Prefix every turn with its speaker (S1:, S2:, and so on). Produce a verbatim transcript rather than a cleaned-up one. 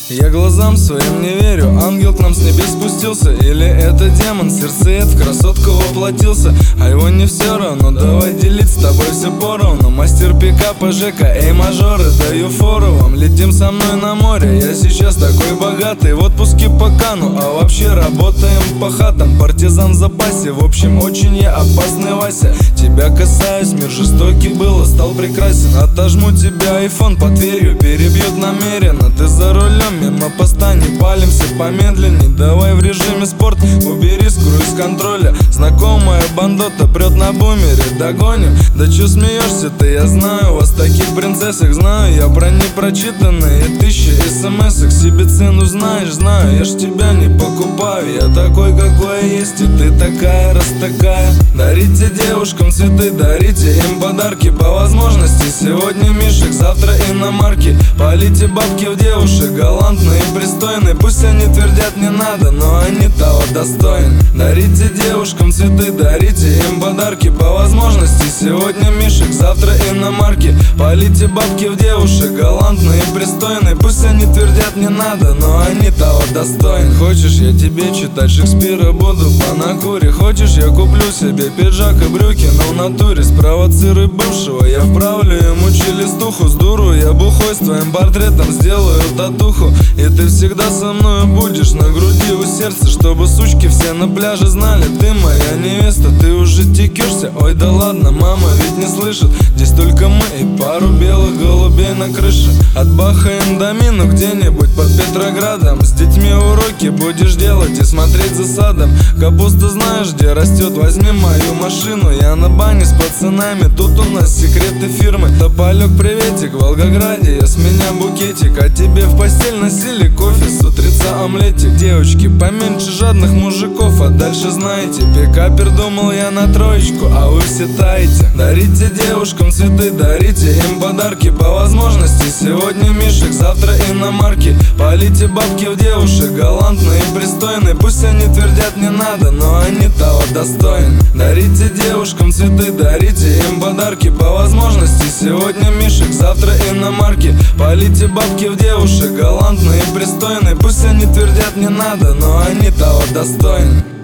S1: Я глазам своим не верю, ангел к нам с небес спустился. Или это демон, сердцеед в красотку воплотился. А его не все равно, давай делить с тобой все поровну. Мастер пикапа Жека, эй, мажоры, даю фору вам. Летим со мной на море, я сейчас такой богатый. В отпуске по Кану, а вообще работаем по хатам. Партизан в запасе, в общем очень я опасный Вася. Тебя касаюсь, мир жестокий был, стал прекрасен. Отожму тебя, айфон по Тверью перебьют намеренно. Ты за рулем, мимо поста не палимся помедленней. Давай в режиме спорт, убери с круиз-контроля. Знакомая бандота прет на бумере, догоним. Да чё смеешься ты, я знаю вас таких принцессок. Знаю я про непрочитанные тысячи смс-ок. Себе цену знаешь, знаю, я ж тебя не покупаю. Я такой, какой я есть, и ты такая, раз такая. Дарите девушкам цветы, дарите им подарки по возможности. Сегодня мишек, завтра иномарки. Полите бабки в девушек, галантные и пристойные. Пусть они твердят не надо, но они того достойны. Дарите девушкам цветы, дарите им подарки по возможности. Сегодня мишек, завтра иномарки. Полите бабки в девушек, галантные и пристойные. Пусть они твердят не надо, но они того достойны. Хочешь, я тебе читать Шекспира буду по накуре. Хочешь, я куплю себе пиджак и брюки, но в натуре спровоцируй бывшего, я вправлю ему челюстуху. С дуру я бухой, с твоим портретом сделаю татуху. И ты всегда со мною будешь на груди у сердца, чтобы сучки все на пляже знали, ты моя невеста. Ты уже текешься, ой да ладно, мама ведь не слышит. Здесь только мы и пару белых голубей на крыше. Отбахаем домину где-нибудь под Петроградом. С детьми уроки будешь делать и смотреть за садом. Капуста знаешь где растет, возьми мою машину. Я на бане с пацанами, тут у нас секреты фирмы. Тополек, приветик, в Волгограде, я с меня букетик. А тебе в постель носили кофе, с утреца омлетик. Девочки, поменьше жадных мужиков, а дальше знаете. Пикапер думал я на троечку, а вы все таете. Дарите девушкам цветы, дарите им подарки по возможности. Сегодня мишек, завтра иномарки. Полите бабки в девушек, галантные и пристойные. Пусть они твердят не надо, но они того достойны. Дарите девушкам цветы, дарите им подарки по возможности. Сегодня мишек, завтра иномарки. Полите бабки в девушек, галантные и пристойные. Пусть они твердят не надо, но они того достойны.